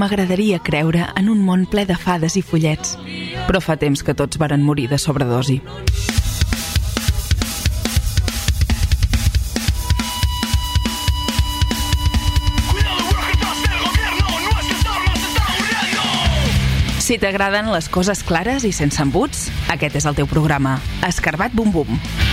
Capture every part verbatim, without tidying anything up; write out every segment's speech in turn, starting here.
m'agradaria creure en un món ple de fades i follets, però fa temps que tots varen morir de sobredosi. Si t'agraden les coses clares i sense embuts, aquest és el teu programa. Escarbat Bum Bum.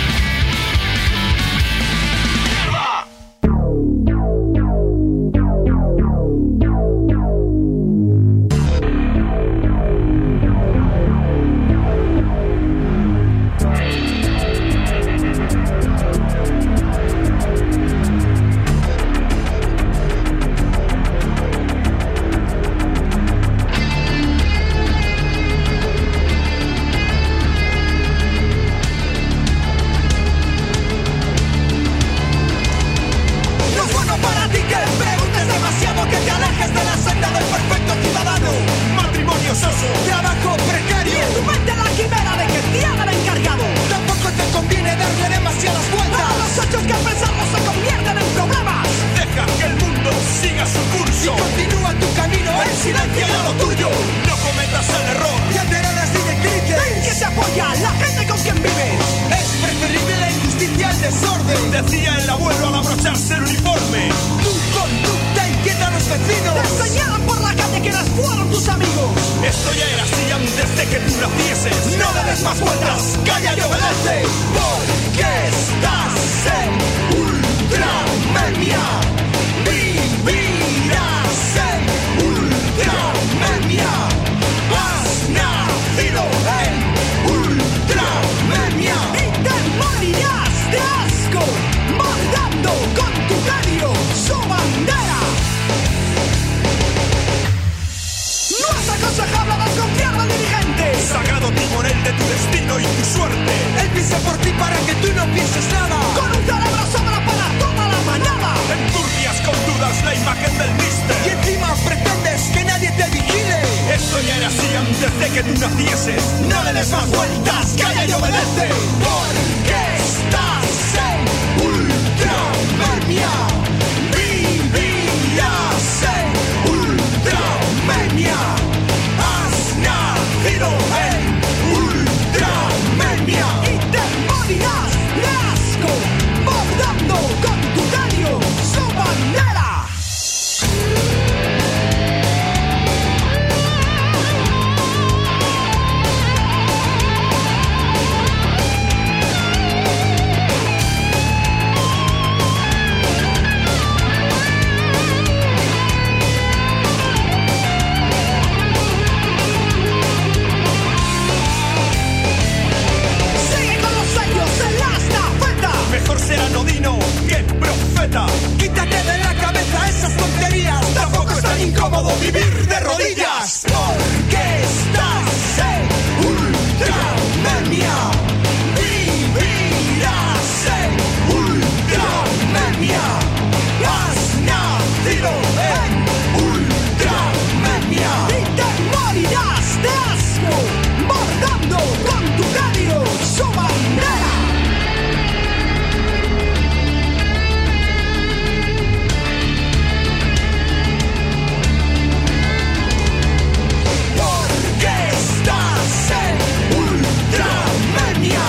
Decía el abuelo al abrocharse el uniforme. Tu conducta inquieta a los vecinos. Te enseñaron por la calle que eras fueron tus amigos. Esto ya era así antes de que tú nacieses. No le des más vueltas, calla y obedece. Porque estás en Ultramemia. Vivirás en Ultramemia. Has nacido en Ultramemia. Y te morirás de asco, bordando con tu cario su bandera. No es aconsejable desconfiar del dirigente. Sagrado timonel de tu destino y tu suerte. Él piensa por ti para que tú no pienses nada. Con un cerebro sobra para toda la manada. Enturbias con dudas la imagen del mister. Y encima pretendes que nadie te vigile. Esto ya era así antes de que tú nacieses. No le des más vueltas, calla y obedece. Porque estás en Ultramemia. Vivirás en Ultramemia. Has nacido en Ultramemia. Y te morirás de asco, bordando con tu cario su bandera. Mejor ser anodino que profeta. Quítate de la cabeza esas tonterías. Tampoco es tan incómodo vivir de rodillas. Porque estás en Ultramemia. Vivirás en Ultramemia. Has nacido en Ultramemia. Y te morirás de asco, bordando con tu cario su bandera. Ultramemia.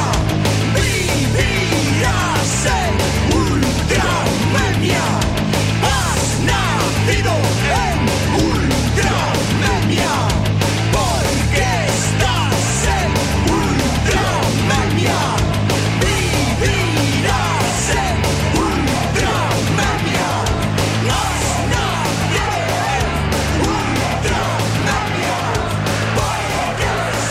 Vivirás en Ultramemia. Has nacido en Ultramemia. Porque estás en Ultramemia. Vivirás en Ultramemia. Has nacido en Ultramemia. Porque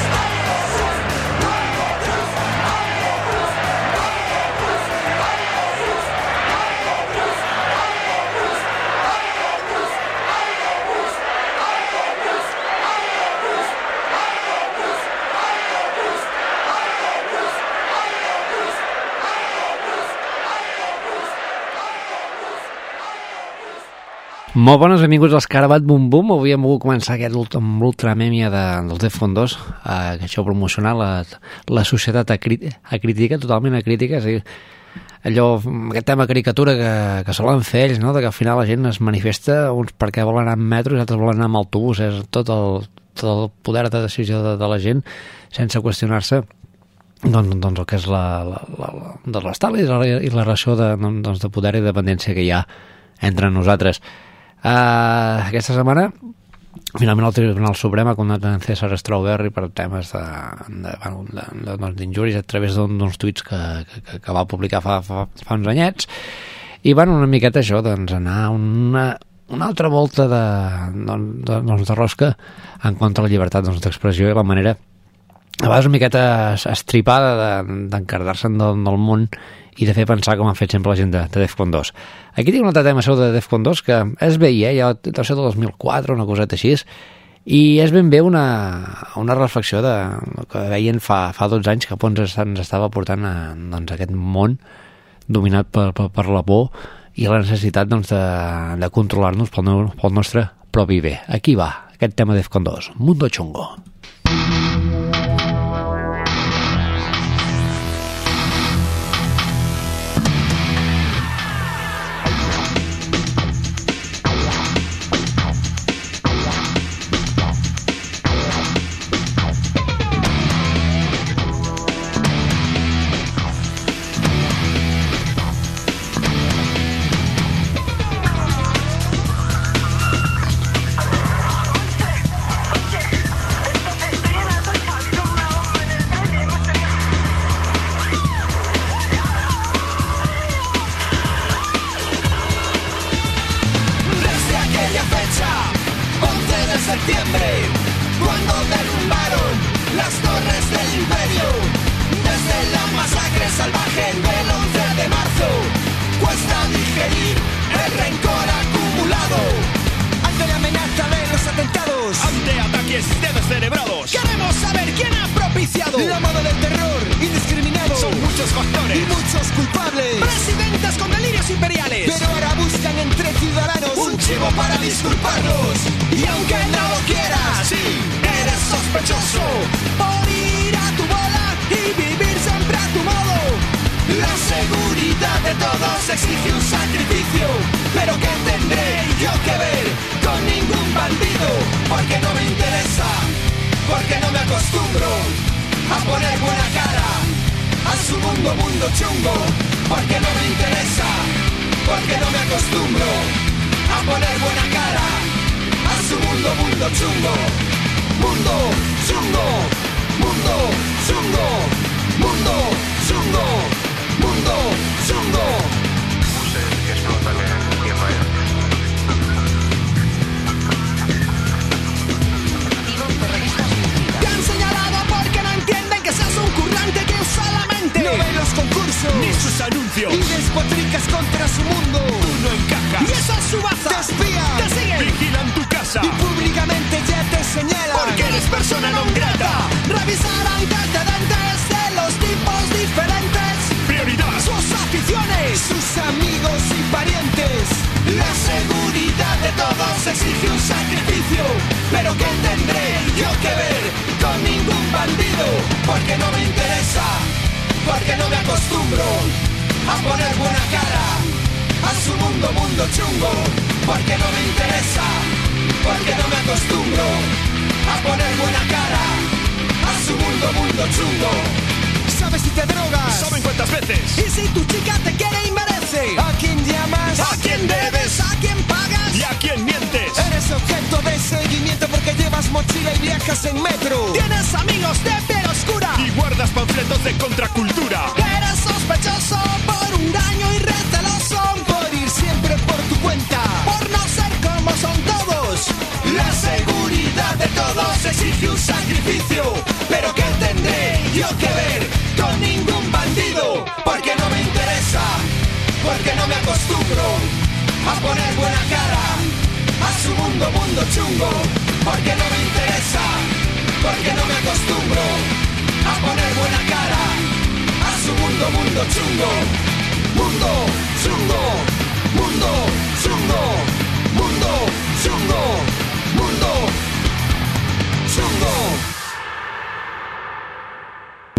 Molt bones, benvinguts als Escarbat Bum Bum. Avui hem volgut començar aquest amb l'Ultramemia de, dels de Fondos, eh, que això promocionar la, la societat acrítica, totalment acrítica. És a dir, allò, aquest tema caricatura que, que solen fer ells, no? De que al final la gent es manifesta, uns perquè volen anar en metro i altres volen anar amb autobús, és tot el, tot el poder de decisió de, de la gent sense qüestionar-se doncs, doncs el que és la, la, la, de l'estat i la, i la relació de, doncs, de poder i dependència que hi ha entre nosaltres. Uh, aquesta setmana finalment el Tribunal Suprem ha condemnat César Strawberry per temes de, de, bueno, de, de, doncs, d'injuris a través d'uns tuits que, que, que va publicar fa, fa, fa uns anyets i bueno, una miqueta això, doncs anar una, una altra volta de, de, doncs, de rosca en contra de la llibertat doncs, d'expressió i la manera a vegades una miqueta estripada de, d'encardar-se'n del, del món i de fer pensar com han fet sempre la gent de, de Defcon dos. Aquí tinc un altre tema seu de Defcon dos que és bé, eh? Ja deu ser del dos mil quatre, una coseta així, i és ben bé una, una reflexió de que veien fa, fa dotze anys cap on ens, ens estava portant a, doncs, aquest món dominat per, per, per la por i la necessitat doncs, de, de controlar-nos pel, pel nostre propi bé. Aquí va, aquest tema de Defcon dos, Mundo Chungo.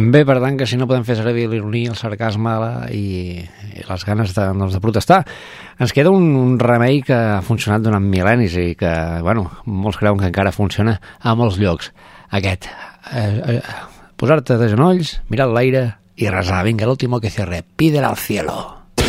Bé, per tant, que si no podem fer servir l'ironia, el sarcasme i, i les ganes de, doncs, de protestar, ens queda un, un remei que ha funcionat durant mil·lennis i que, bueno, molts creuen que encara funciona a molts llocs. Aquest, eh, eh, posar-te de genolls, mirar l'aire i resar. Vinga, l'último que cierre, pídele al cielo.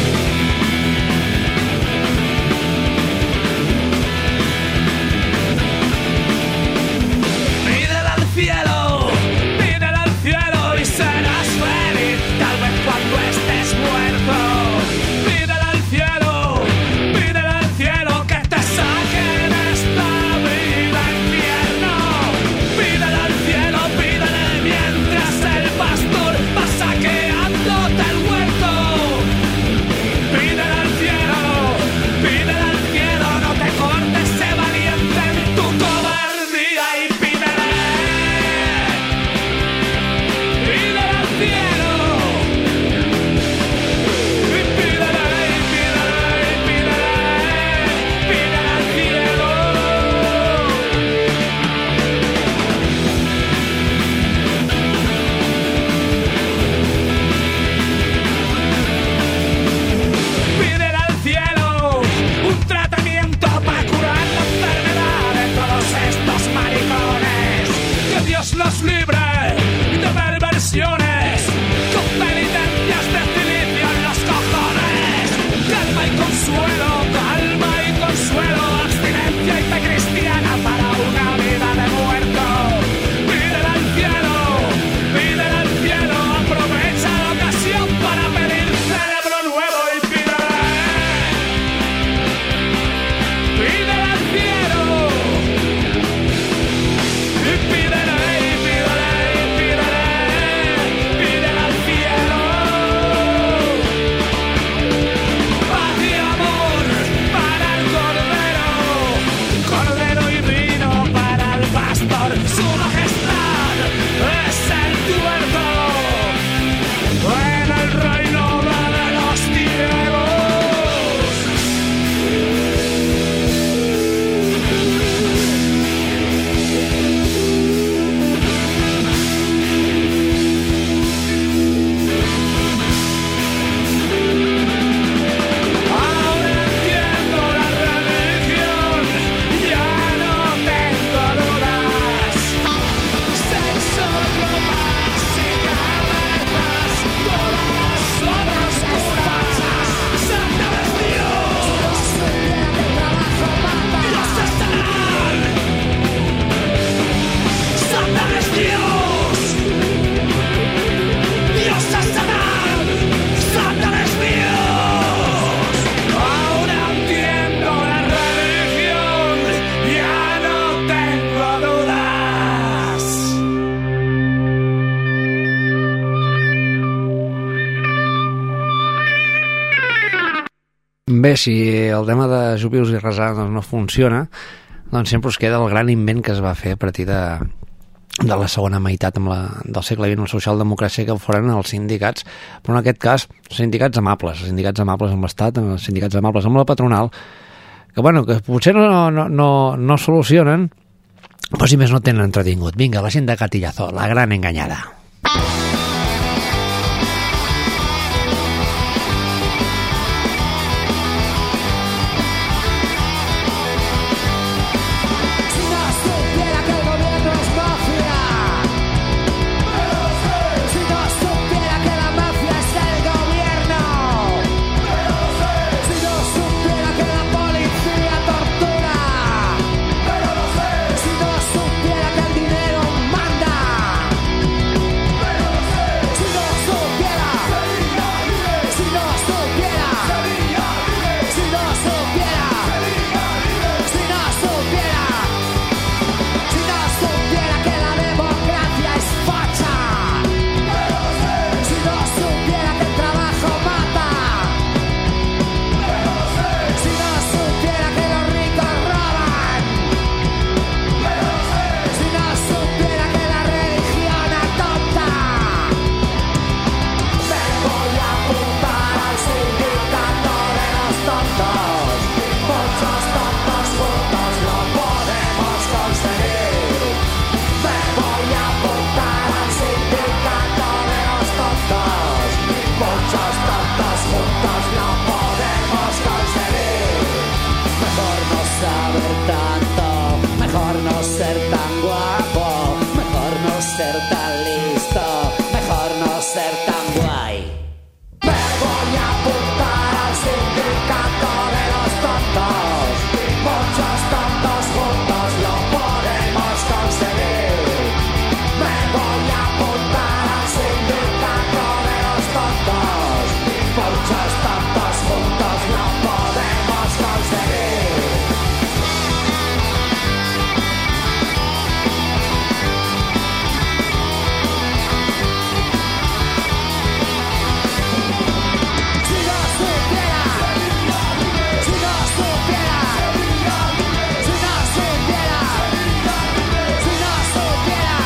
Bé, si el tema de jubius i resar doncs, no funciona, doncs sempre us queda el gran invent que es va fer a partir de, de la segona meitat amb la, del segle vint, la socialdemocràcia, que foren els sindicats, però en aquest cas sindicats amables, sindicats amables amb l'Estat, sindicats amables amb la patronal, que, bueno, que potser no, no, no, no solucionen, però si més no tenen entretingut. Vinga, la gent de Catillazo, la gran enganyada. Si no supiera que el dinero manda. muchas tantas juntas no podemos conseguir. Mejor no saber tanto, mejor no ser tan guapo, mejor no ser tan listo, mejor no ser tan guay. Me voy a apuntar al sindicato de los tontos. Muchos tontos juntos lo podemos conseguir. Me voy a apuntar al sindicato de los tontos. Muchos tontos juntos lo podemos conseguir. Si no supiera, si no supiera, si no supiera, si no supiera.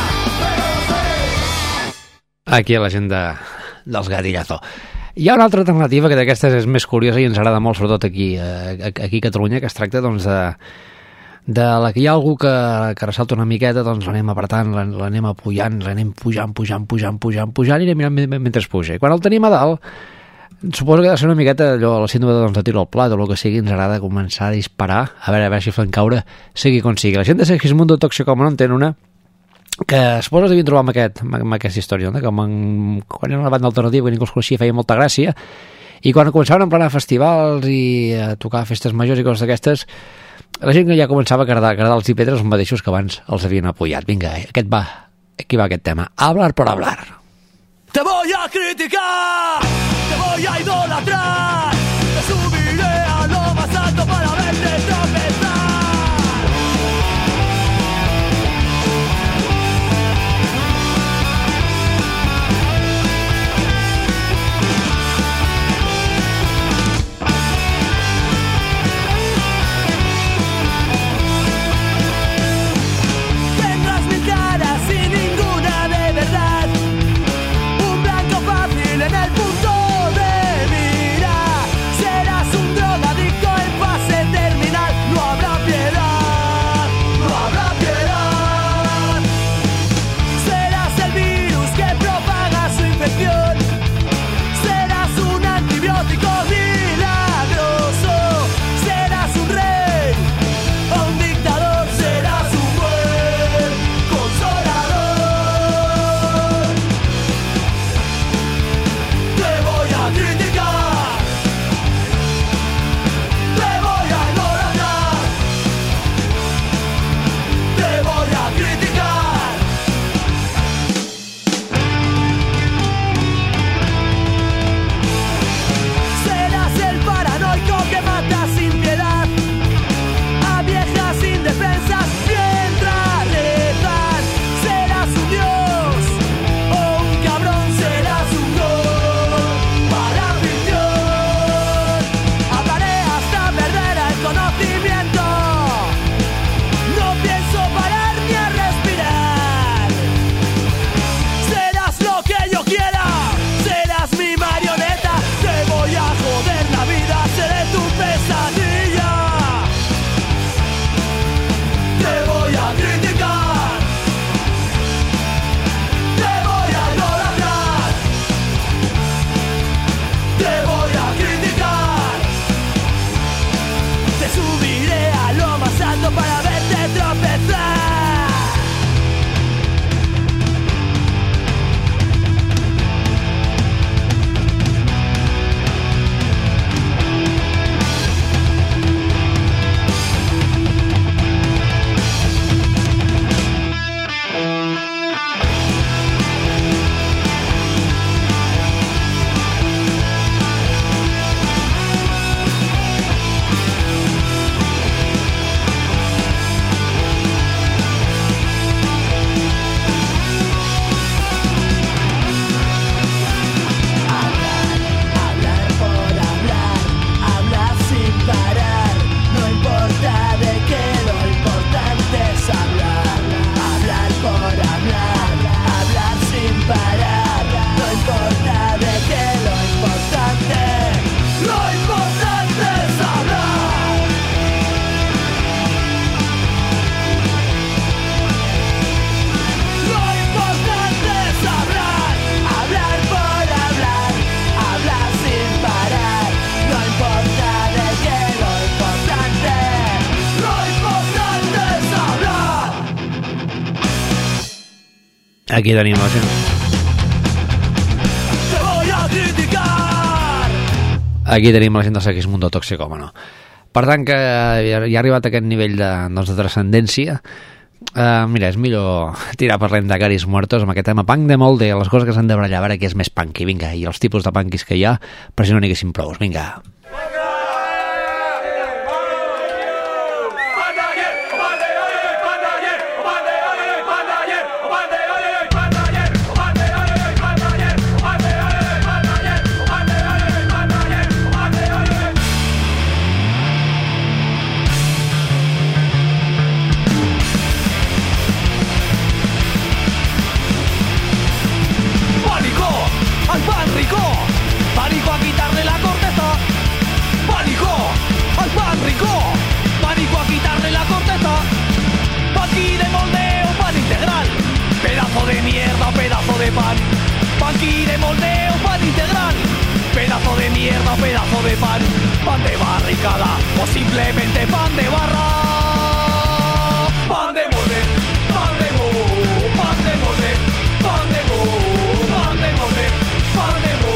Aquí a la gent de, dels Gatillazo. Hi ha una altra alternativa que d'aquestes és més curiosa i ens agrada molt, sobretot aquí, eh, aquí a Catalunya, que es tracta doncs, de, de la que hi ha algú que, que ressalta una miqueta, doncs l'anem apretant, l'an- l'anem apujant, l'anem pujant, pujant, pujant, pujant, pujant, i anem mirant men- mentre puja. I quan el tenim a dalt, suposo que ha de ser una miqueta allò, la síndrome doncs, de tiro al plat o el que sigui, ens agrada començar a disparar, a veure, a veure si fan caure, sigui com sigui. La gent de Segismundo Toxicómano en tenen una que suposo que devien trobar amb, aquest, amb, amb aquesta història, no? Com en, quan era una banda alternativa que ningú els coneixia feia molta gràcia, i quan començaven a emplenar festivals i a tocar festes majors i coses d'aquestes, la gent que ja començava a agradar, a agradar els ipedres els mateixos que abans els havien apoyat. Vinga, aquest va, aquí va aquest tema. Hablar por hablar. Te voy a criticar, te voy a idolatrar, te subiré a lo más alto para verte tropezar. Tendrás mil caras y ninguna de verdad. Un blanco fácil en el punto de mira. Serás un drogadicto en fase terminal. No Aquí tenim la gent. Te voy a criticar. Aquí tenim la gent del Segismundo Tóxico, home, no. Per tant, que ja ha arribat a aquest nivell de, doncs, de transcendència. Uh, mira, és millor tirar parlem de Caris Muertos amb aquest tema punk de molde, les coses que s'han de brallar, a veure què és més punky, vinga, i els tipus de punkis que hi ha, per si no n'hi haguessin prous, vinga. Pánico a quitarle la corteza. Pánico al pan rico. Pánico a quitarle la corteza. Panqui de moldeo, pan integral. Pedazo de mierda, pedazo de pan. Panqui de moldeo, pan integral. Pedazo de mierda, pedazo de pan. Pan de barricada o simplemente pan de barra. Pan de molde, pan de mo, pan de molde, pan de mo, pan de molde, pan de mo.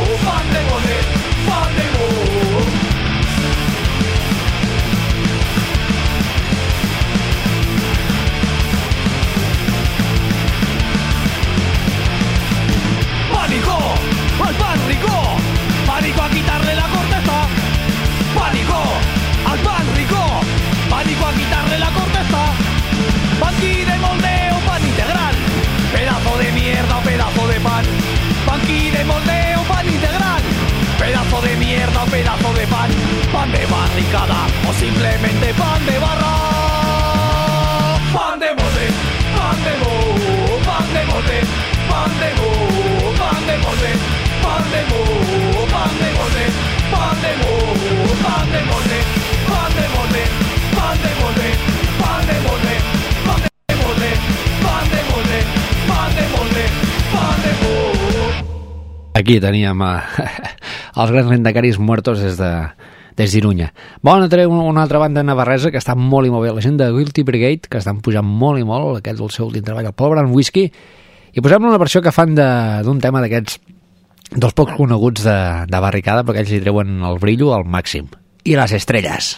Pánico al pan rico. Pánico a quitarle la corteza. Pánico al pan rico. Pánico a quitarle la corteza. Panqui de moldeo, pan integral. Pedazo de mierda, pedazo de pan. Panqui de moldeo, pan integral. Pedazo de mierda, pedazo de pan. Pan de barricada o simplemente pan de barra. Pan de molde, pan de mo, pan de molde, pan de mo, pan de molde, pan de mo, pan de molde, pan de mo, pan de molde, pan de molde, pan de molde, pan de molde, pan de molde, pan de molde, pan de molde, pan de molde. Aquí teníem a, els grans lendacaris Muertos des de des d'Irunya. Bon, treu una altra banda navarresa que està molt i molt bé, la gent de Guilty Brigade, que estan pujant molt i molt, aquest del seu últim treball, el Pobre en Whisky, i posem una versió que fan d'un tema d'aquests, dels pocs coneguts de, de barricada, perquè ells li treuen el brillo al màxim. I les estrelles.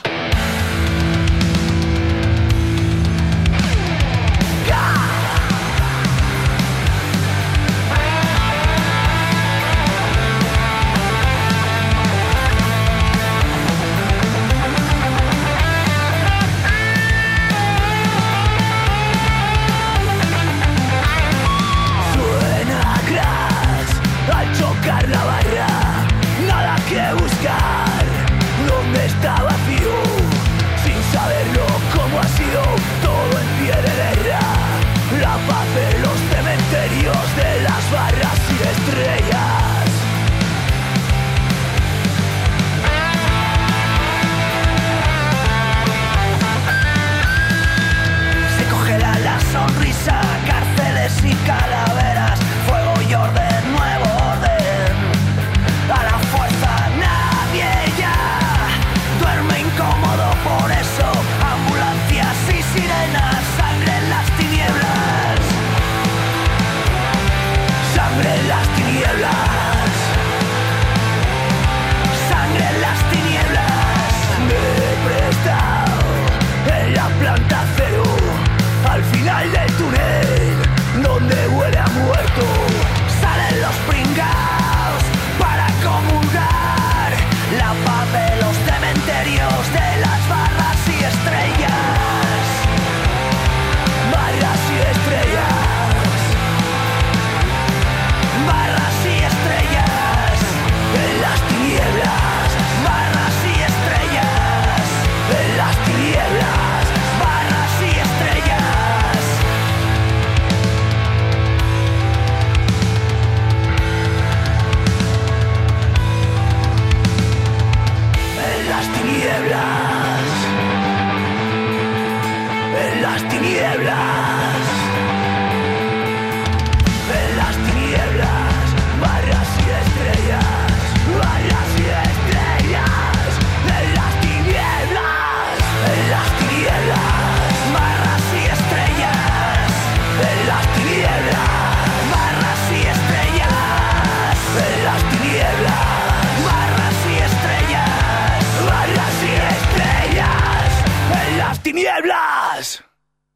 La barra, nada que buscar. ¿Dónde está vacío?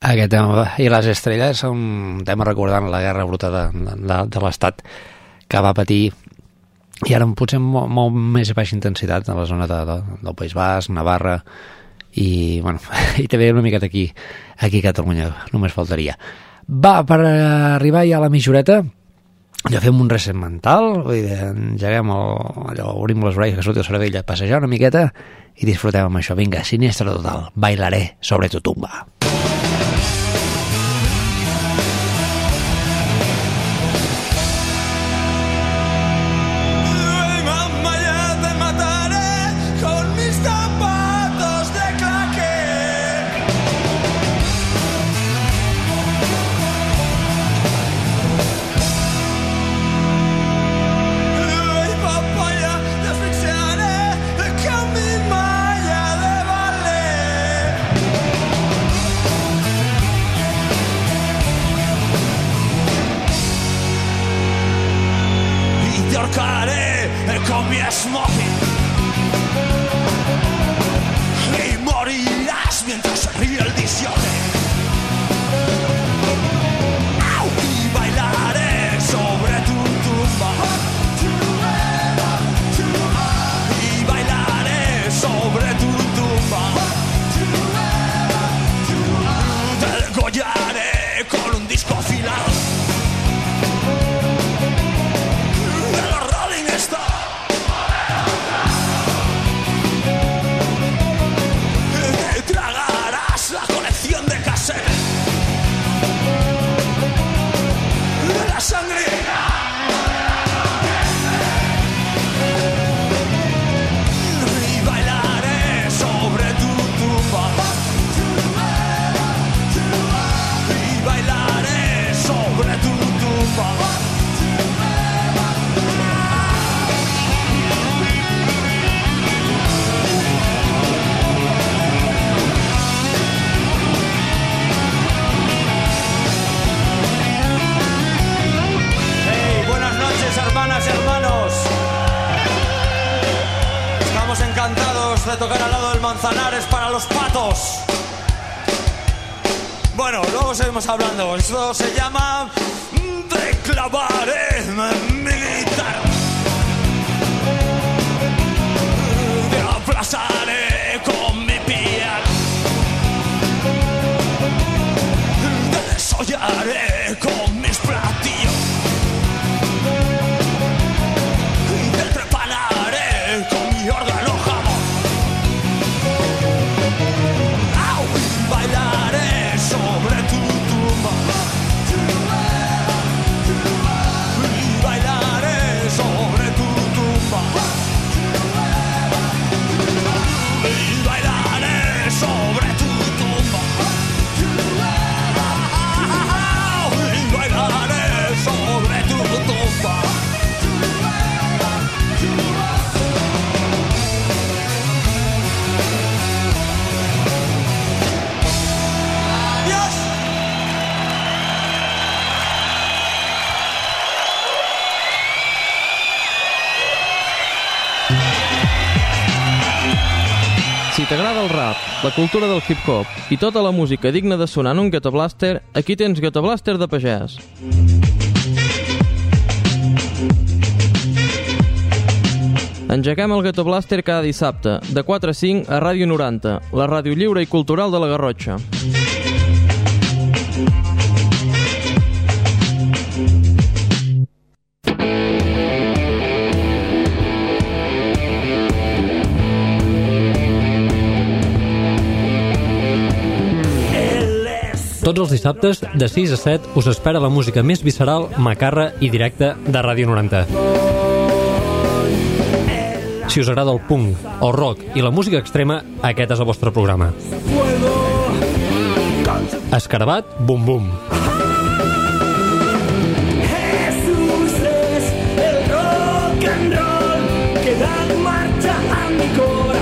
Aquest tema i les estrelles són un tema recordant la guerra bruta de, de, de l'Estat que va patir i ara potser molt, molt més a baixa intensitat a la zona de, de, del País Basc, Navarra i, bueno, i també una miqueta aquí, aquí a Catalunya, només faltaria. Va, per arribar ja a la mitjoreta, ja fem un reset mental, vull dir, engeguem el, allò, obrim les orelles que surti el cervell a passejar una miqueta i disfrutem amb això. Vinga, Sinistre total, bailaré sobre tu tumba. Con mi smoking y morirás mientras se ríe el disjockey. Y bailaré sobre tu tumba. Y bailaré sobre tu tumba. Te degollaré con un disco afilado. Sangre y bailaré sobre tu tumba y bailaré sobre tu tumba. Hermanas y hermanos, estamos encantados de tocar al lado del Manzanares para los patos. Bueno, luego seguimos hablando. Esto se llama Te clavaré mi guitarra, te aplastaré con mi piano, te desollaré con mis platillos. Órgano jamón. ¡Au! Bailaré sobre tu tumba. Y bailaré sobre tu tumba. Y bailaré sobre tu tumba. Y bailaré sobre tu tumba. Si t'agrada el rap, la cultura del hip-hop i tota la música digna de sonar en un Ghetto Blaster, aquí tens Ghetto Blaster de pagès. Engeguem el Ghetto Blaster cada dissabte, de quatre a cinc a Ràdio noranta, la ràdio lliure i cultural de la Garrotxa. Tots els dissabtes, de sis a set, us espera la música més visceral, macarra i directa de Ràdio noranta. Si us agrada el punk, el rock i la música extrema, aquest és el vostre programa. Escarabat, bum bum. Jesús es el rock and roll que da marcha a mi corazón.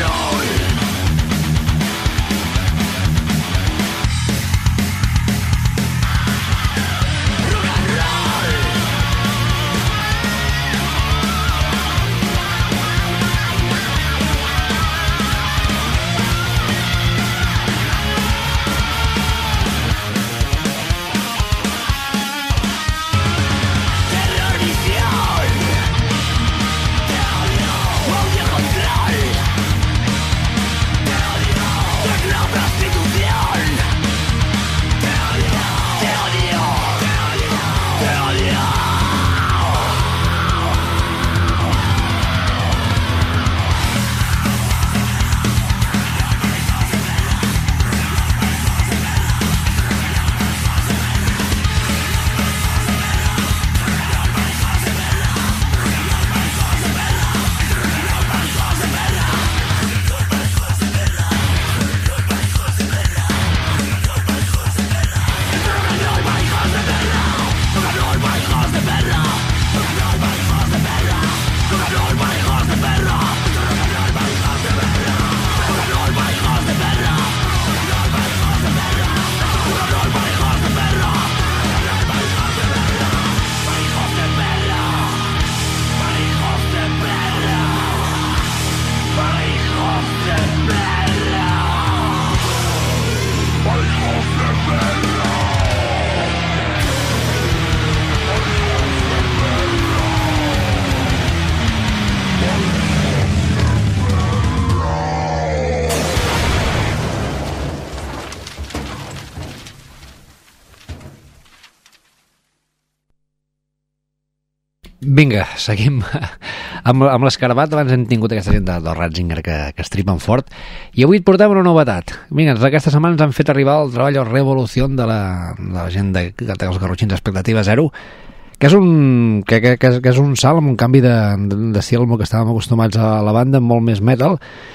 Vinga, seguim amb, amb l'escarabat. Abans hem tingut aquesta gent de, del Ratzinger que, que estripen fort, i avui et portem una novetat. Vinga, aquesta setmana ens han fet arribar el treball o revolució de la, de la gent de, de, dels Garrotxins Expectativa Zero, que és un, que, que, que, que és un salt amb un canvi d'estil de, de que estàvem acostumats a la banda, molt més metal,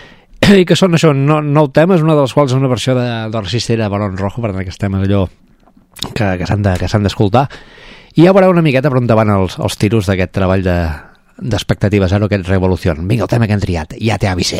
i que són això, no, nou temes, una de les quals és una versió de, de Resistera Barón Rojo, per tant aquests temes allò que, que s'han de, que s'han d'escoltar. I ja veureu una miqueta per on van els, els tiros d'aquest treball d'Expectativa Zero, aquest Revolució. Vinga, el tema que hem triat, Ja te avisé.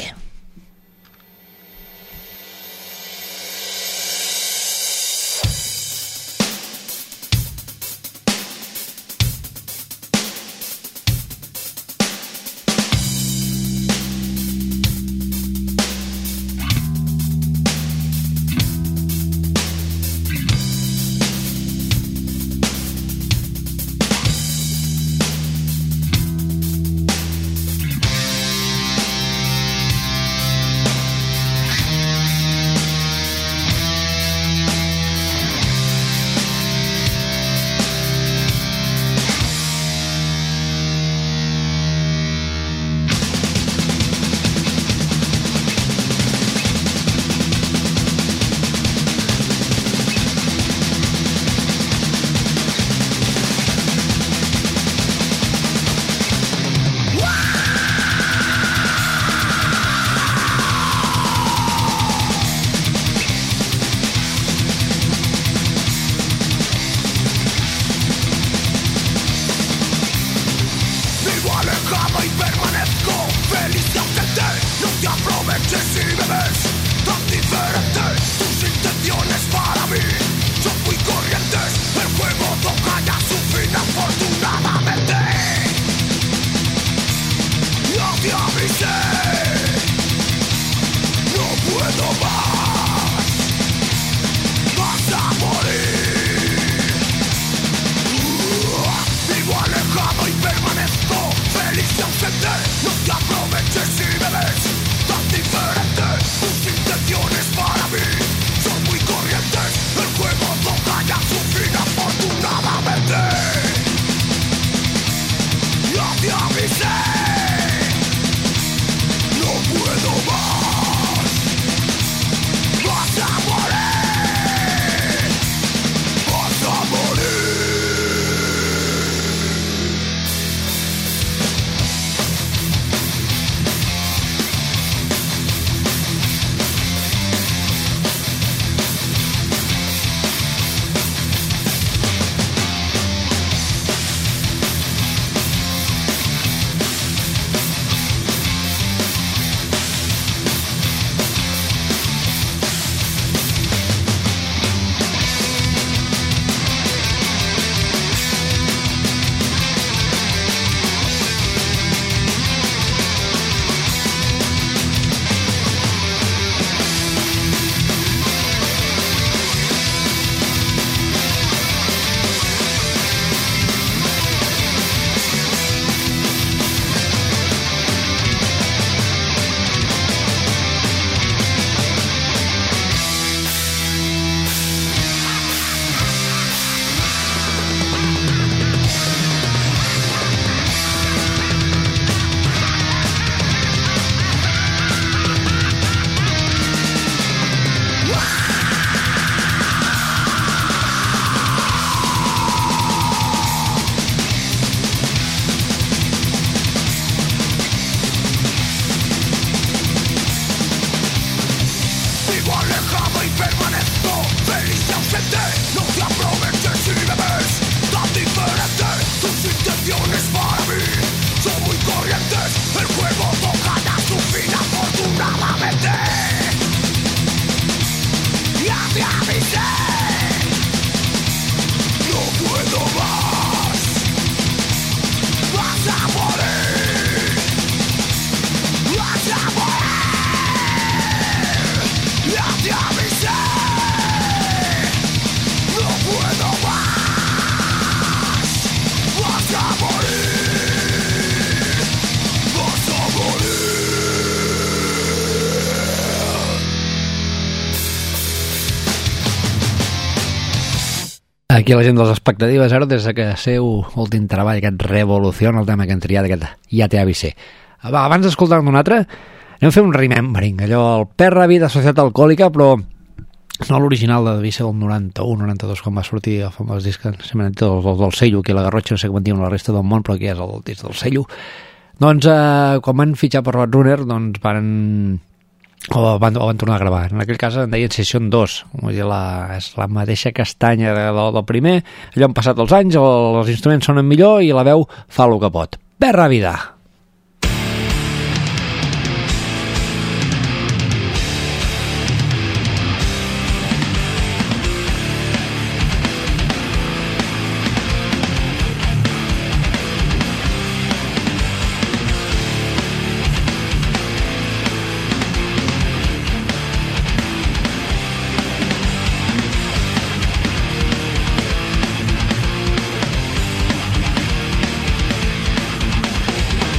Aquí la gent dels Expectativa Zero des que seu últim treball, aquest Revolució, el tema que hem triat, aquest Ja te avisé. Va, abans d'escoltar-ne un altre, anem a fer un remembering, allò, el Perra Vida Societat Alcohòlica, però no l'original de devia ser el noranta-u noranta-dos, quan va sortir el famós disc del, del, del Sello, que la Garrotxa no sé com en diuen la resta del món, però aquí és el disc del Sello. Doncs eh, quan van fitxar per Roadrunner, doncs van... O van, o van tornar a gravar. En aquell cas en deien Session dos, vull dir, la, és la mateixa castanya de, de, del primer. Allò han passat els anys, el, els instruments sonen millor i la veu fa el que pot. Perra Vida! Perra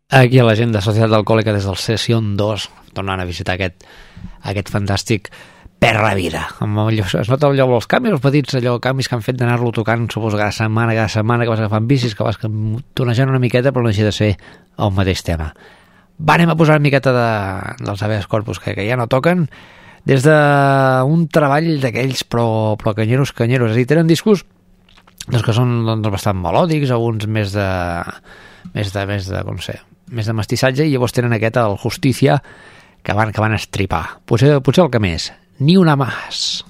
aquí a la gent de Societat Alcohòlica des del Sessió dos, tornant a visitar aquest, aquest fantàstic Perra Vida. Allò, es nota allò els canvis, els petits allò, canvis que han fet d'anar-lo tocant, suposo, cada setmana, cada setmana, que vas agafant bicis, que vas tonejant una miqueta, però no deixa de ser el mateix tema. Va, anem a posar una miqueta de, dels Habeas Corpus, que, que ja no toquen, des d'un treball d'aquells, però, però canyeros, canyeros. És a dir, tenen discos doncs, que són doncs, bastant melòdics, alguns més de, més de, més de, com sé, més de mestissatge, i llavors tenen aquest, el Justicia, que van, que van estripar. Potser, potser el que més. Ni una más.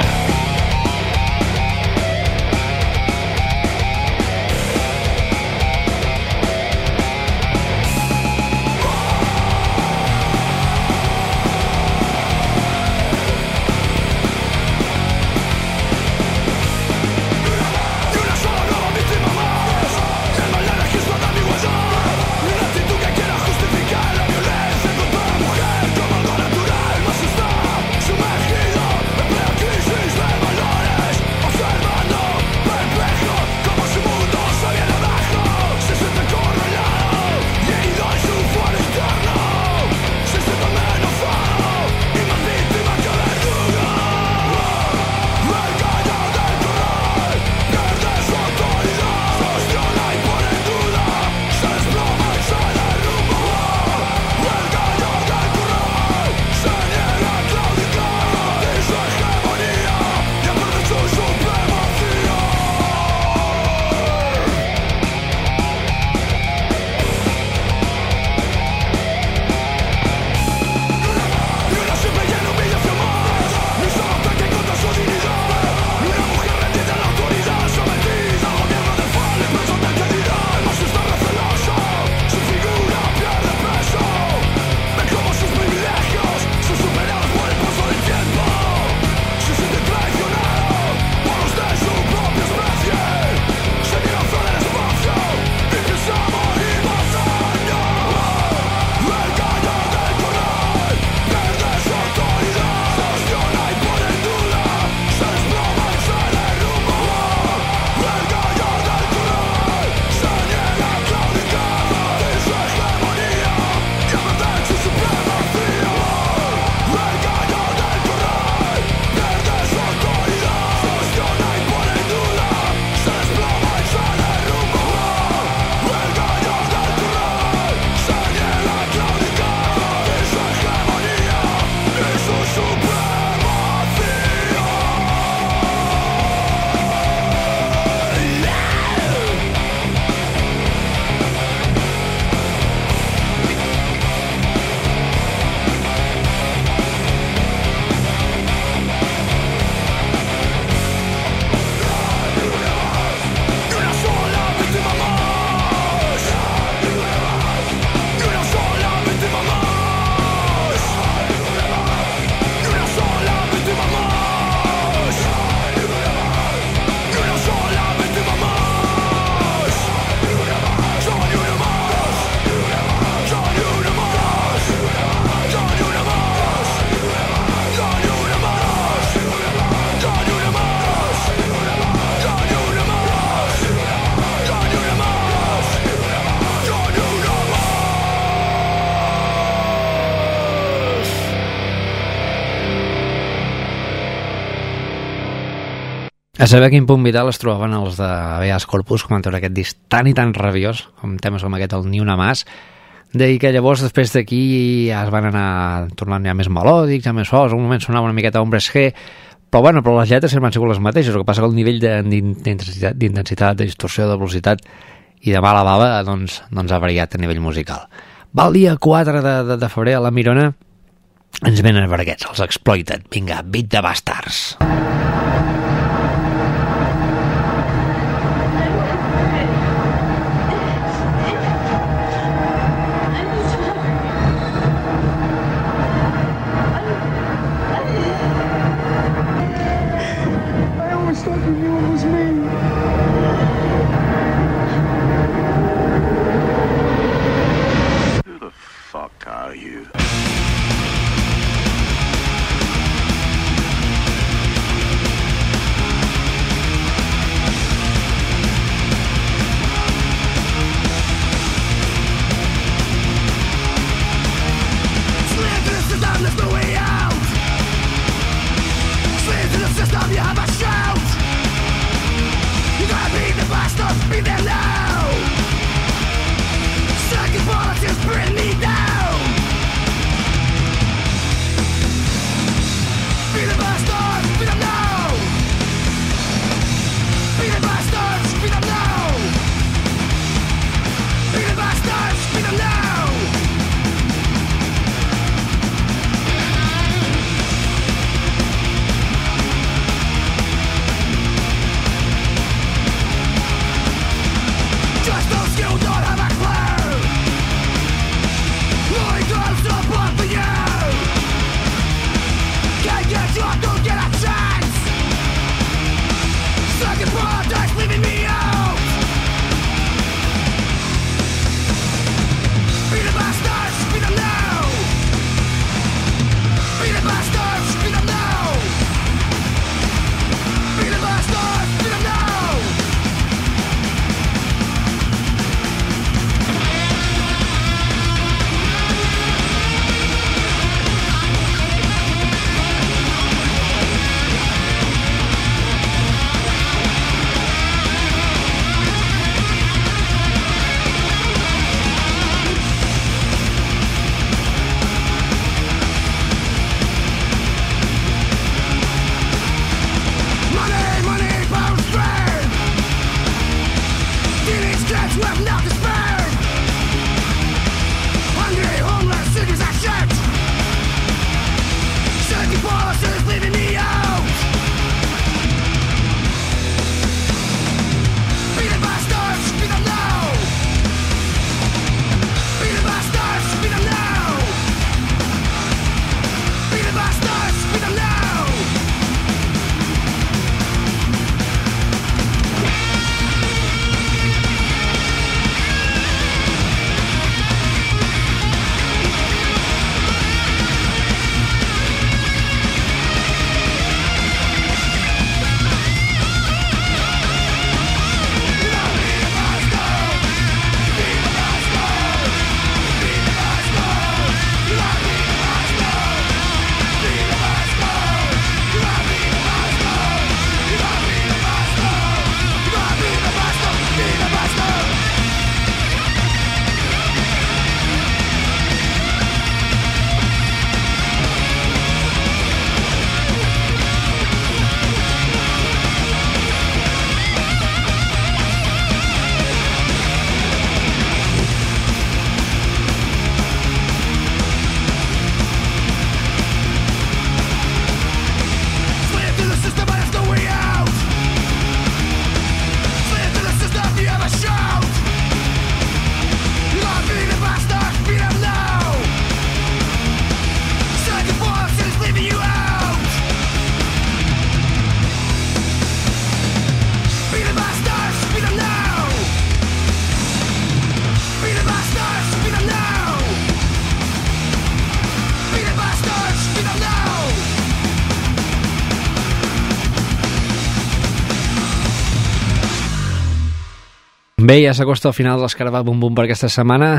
A saber a quin punt vital es trobaven els de Habeas Corpus quan treure aquest disc tan i tan rabiós, com temes com aquest, el Ni una más, i que llavors després d'aquí ja es van anar tornant ja més melòdics, ja més suaus, en un moment sonava una miqueta Hombres G, però bueno, però les lletres sempre han sigut les mateixes, el que passa que el nivell d'intensitat, d'intensitat, de distorsió, de velocitat i de mala bava, doncs, doncs ha variat a nivell musical. Va el dia quatre de, de, de febrer a la Mirona, ens venen per aquests, els Exploited. Vinga, Beat the Bastards. You. Bé, ja s'acosta al final de l'Escarabat Bum Bum per aquesta setmana.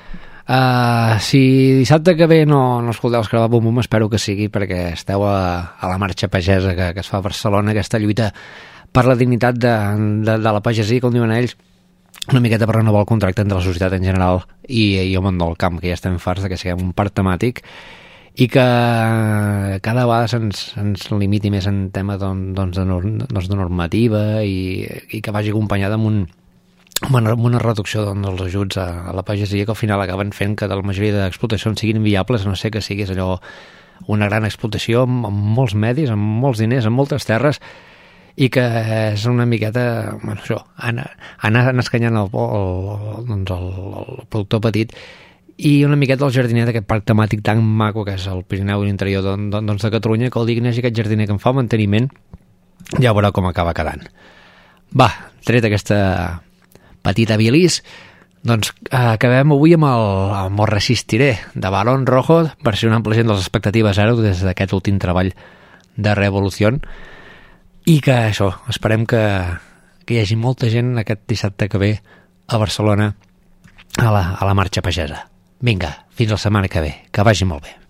Uh, si dissabte que ve no, no escolteu l'Escarabat Bum Bum, espero que sigui perquè esteu a, a la marxa pagesa que, que es fa a Barcelona, aquesta lluita per la dignitat de, de, de la pagesia, com diuen ells, una miqueta per renovar el contracte entre la societat en general i, i el món del camp, que ja estem farts de que siguem un parc temàtic i que cada vegada se'ns, se'ns limiti més en tema doncs, de, doncs, de normativa i, i que vagi acompanyada amb un amb una, amb una reducció doncs, dels ajuts a, a la pagesia, que al final acaben fent que la majoria d'explotacions siguin viables, a no sé que siguis allò una gran explotació amb, amb molts medis, amb molts diners, amb moltes terres, i que és una miqueta, bueno, això, anar, anar escanyant el, el, doncs el, el productor petit i una miqueta el jardiner d'aquest parc temàtic tan maco que és el Pirineu i l'interior doncs, de Catalunya, que el digui n'hi aquest jardiner que en fa manteniment, ja veurà com acaba quedant. Va, tret aquesta petita bilis, doncs acabem avui amb el, amb el Resistiré de Barón Rojo, versionant per la gent de les expectatives zero des d'aquest últim treball de Revolución, i que això, esperem que, que hi hagi molta gent aquest dissabte que ve a Barcelona a la, a la marxa pagesa. Vinga, fins la setmana que ve, que vagi molt bé.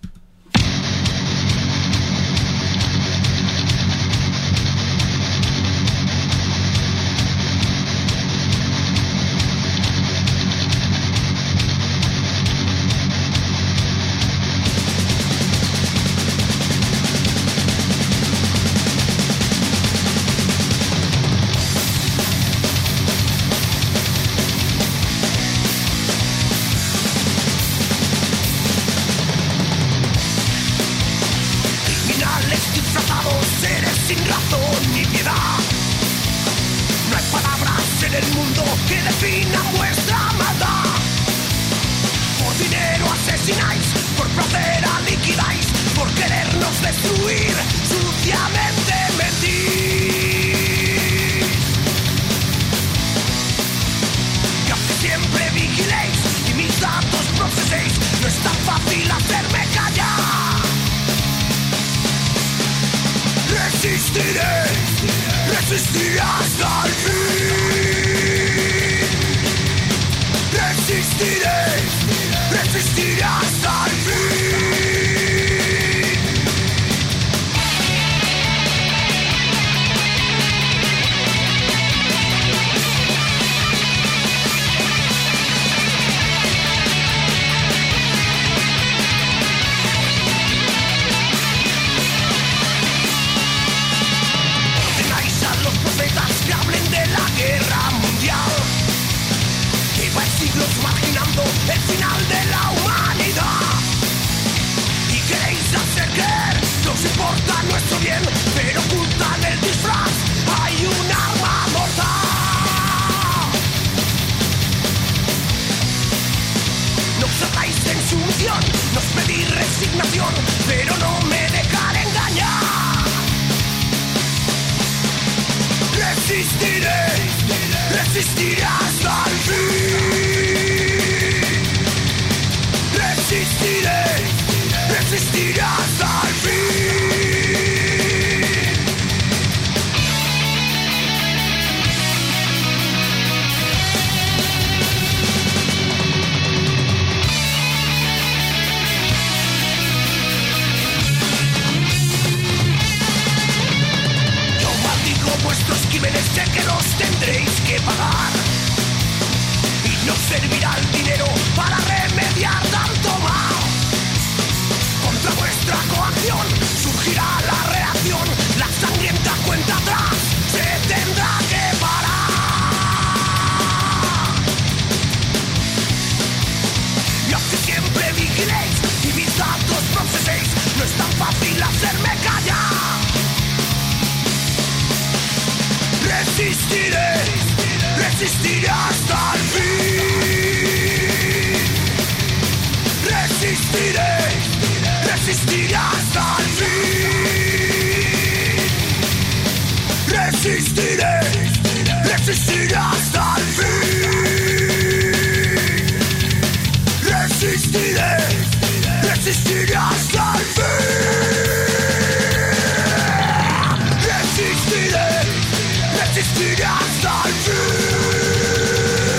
Resistiré hasta el fin.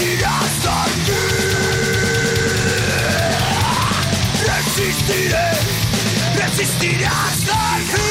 resistiré hasta el fin. Resistiré, resistiré hasta el fin.